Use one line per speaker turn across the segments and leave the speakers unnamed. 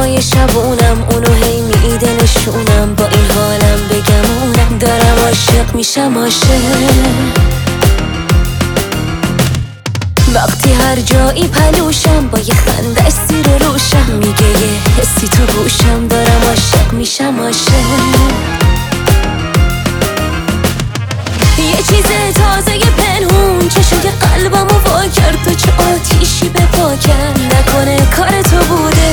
های شبونم اونو هی میده نشونم، با این حالم بگمونم دارم عاشق میشم وقتی هر جایی پلوشم با یه خندش زیر روشم، میگه یه حسی تو گوشم دارم عاشق میشم یه چیز تازه پنهون چشای قلبمو وا کرد و چه آتیشی به پا کرد. نکنه کار تو بوده،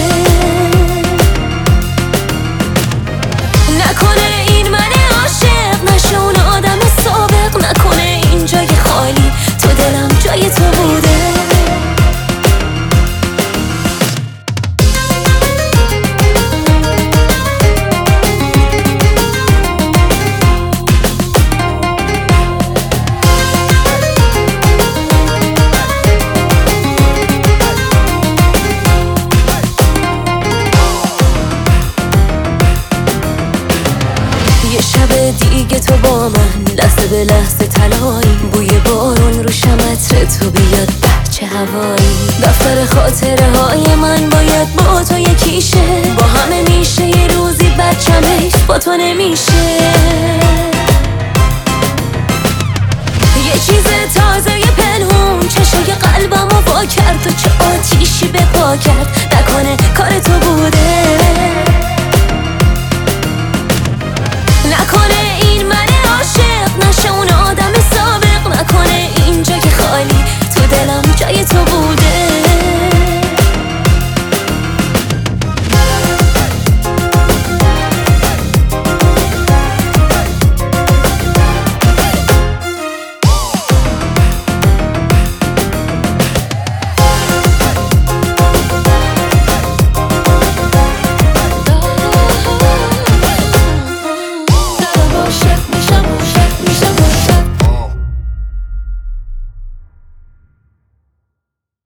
نکنه این من عاشق نشه اون آدم سابق، نکنه این جای خالی تو دلم جای تو بوده. یه شب دیگه تو با من لحظه به لحظه تلایی، بوی بارون رو عطر تو بیاد چه هوایی. دفتر خاطره های من باید با تو یکیشه، با همه میشه یه روزی بچم حیف با تو نمیشه. یه چیز تازه پنهون چشای قلبمو وا کرد و چه آتیشی به پا کرد. نکنه کار تو بوده،